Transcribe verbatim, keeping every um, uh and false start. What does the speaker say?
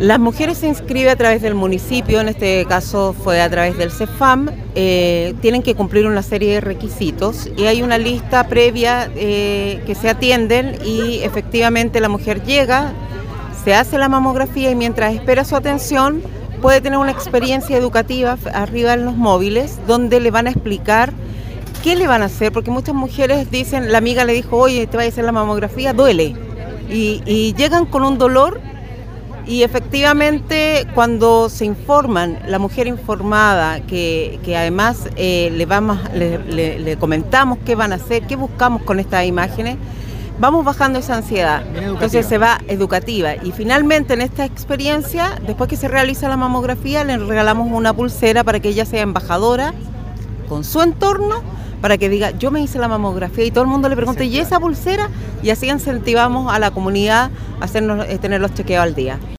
Las mujeres se inscriben a través del municipio, en este caso fue a través del CEFAM, eh, tienen que cumplir una serie de requisitos y hay una lista previa eh, que se atienden y efectivamente la mujer llega, se hace la mamografía y mientras espera su atención puede tener una experiencia educativa arriba en los móviles donde le van a explicar qué le van a hacer, porque muchas mujeres dicen, la amiga le dijo, oye, te vas a hacer la mamografía, duele, y, y llegan con un dolor. Y efectivamente cuando se informan, la mujer informada, que, que además eh, le, vamos, le, le, le comentamos qué van a hacer, qué buscamos con estas imágenes, vamos bajando esa ansiedad, entonces se va educativa. Y finalmente en esta experiencia, después que se realiza la mamografía, le regalamos una pulsera para que ella sea embajadora con su entorno, para que diga, yo me hice la mamografía y todo el mundo le pregunte, ¿y esa pulsera? Y así incentivamos a la comunidad a hacernos, tener los chequeos al día.